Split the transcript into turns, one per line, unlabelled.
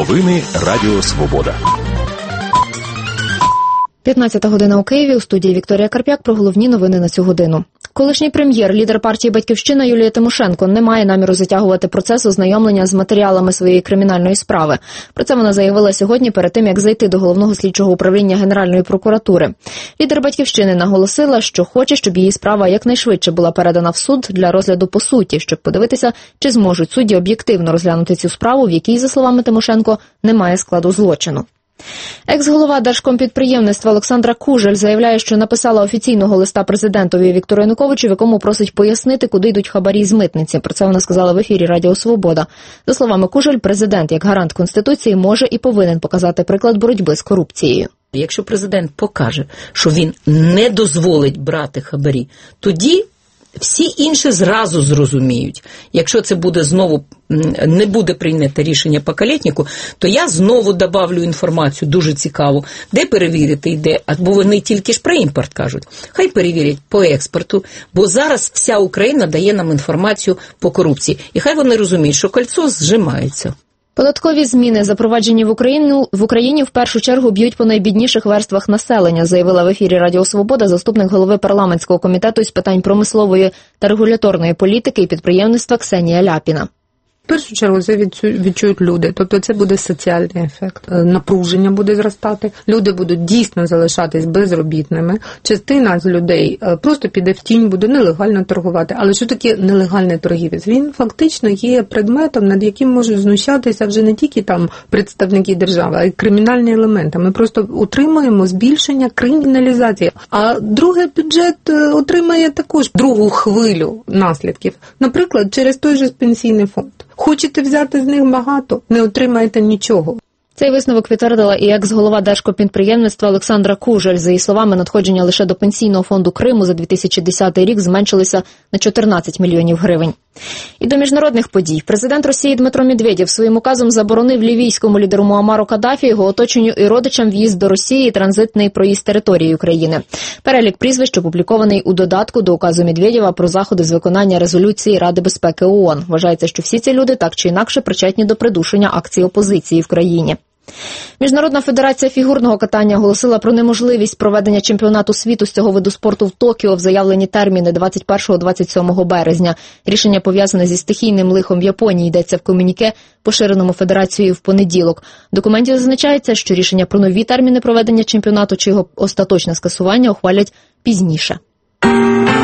Новини Радіо Свобода.
15 година у Києві. У студії Вікторія Карп'як про головні новини на цю годину. Колишній прем'єр, лідер партії «Батьківщина» Юлія Тимошенко не має наміру затягувати процес ознайомлення з матеріалами своєї кримінальної справи. Про це вона заявила сьогодні перед тим, як зайти до Головного слідчого управління Генеральної прокуратури. Лідер «Батьківщини» наголосила, що хоче, щоб її справа якнайшвидше була передана в суд для розгляду по суті, щоб подивитися, чи зможуть судді об'єктивно розглянути цю справу, в якій, за словами Тимошенко, немає складу злочину. Екс-голова Держкомпідприємництва Олександра Кужель заявляє, що написала офіційного листа президентові Віктору Януковичу, в якому просить пояснити, куди йдуть хабарі з митниці. Про це вона сказала в ефірі Радіо Свобода. За словами Кужель, президент, як гарант Конституції, може і повинен показати приклад боротьби з корупцією.
Якщо президент покаже, що він не дозволить брати хабарі, тоді всі інші зразу зрозуміють. Якщо це буде знову, не буде прийнято рішення по Калєтніку, то я знову добавлю інформацію дуже цікаву, де перевірити йде, або вони тільки ж про імпорт кажуть. Хай перевірять по експорту, бо зараз вся Україна дає нам інформацію по корупції. І хай вони розуміють, що кольцо зжимається.
Податкові зміни, запроваджені в Україні, в першу чергу б'ють по найбідніших верствах населення, заявила в ефірі Радіо Свобода заступник голови парламентського комітету із питань промислової та регуляторної політики і підприємництва Ксенія Ляпіна.
В першу чергу це відчують люди, тобто це буде соціальний ефект. Напруження буде зростати, люди будуть дійсно залишатись безробітними. Частина з людей просто піде в тінь, буде нелегально торгувати. Але що таке нелегальний торгівець? Він фактично є предметом, над яким можуть знущатися вже не тільки там представники держави, а й кримінальні елементи. Ми просто утримуємо збільшення криміналізації. А другий бюджет отримає також другу хвилю наслідків. Наприклад, через той же пенсійний фонд. Хочете взяти з них багато, не отримаєте нічого.
Цей висновок підтвердила і екс-голова Держкомпідприємництва Олександра Кужель. За її словами, надходження лише до Пенсійного фонду Криму за 2010 рік зменшилися на 14 мільйонів гривень. І до міжнародних подій. Президент Росії Дмитро Медведєв своїм указом заборонив лівійському лідеру Муамару Каддафі, його оточенню і родичам в'їзд до Росії і транзитний проїзд території України. Перелік прізвищ опублікований у додатку до указу Медведєва про заходи з виконання резолюції Ради безпеки ООН. Вважається, що всі ці люди так чи інакше причетні до придушення акцій опозиції в країні. Міжнародна федерація фігурного катання оголосила про неможливість проведення чемпіонату світу з цього виду спорту в Токіо в заявлені терміни 21-27 березня. Рішення пов'язане зі стихійним лихом в Японії, йдеться в комюніке, поширеному федерацією в понеділок. В документі зазначається, що рішення про нові терміни проведення чемпіонату чи його остаточне скасування ухвалять пізніше.